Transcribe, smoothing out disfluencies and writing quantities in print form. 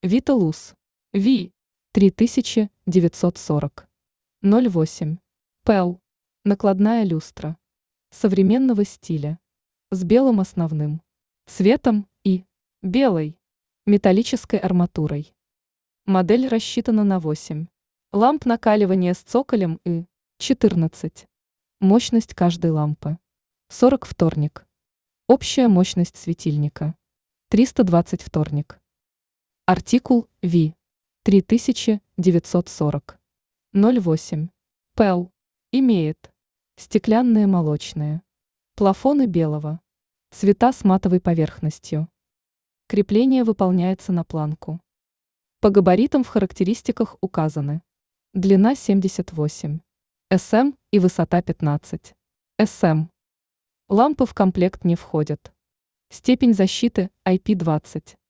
Виталус. Ви. 3940. 08. Пел. Накладная люстра. Современного стиля. С белым основным цветом и белой металлической арматурой. Модель рассчитана на 8 ламп накаливания с цоколем и 14. Мощность каждой лампы 40 вторник. Общая мощность светильника 320 вторник. Артикул Ви. 3940. 08. Пел. Имеет стеклянные молочные плафоны белого цвета с матовой поверхностью. Крепление выполняется на планку. По габаритам в характеристиках указаны: длина 78 см и высота 15 см. Лампы в комплект не входят. Степень защиты IP20.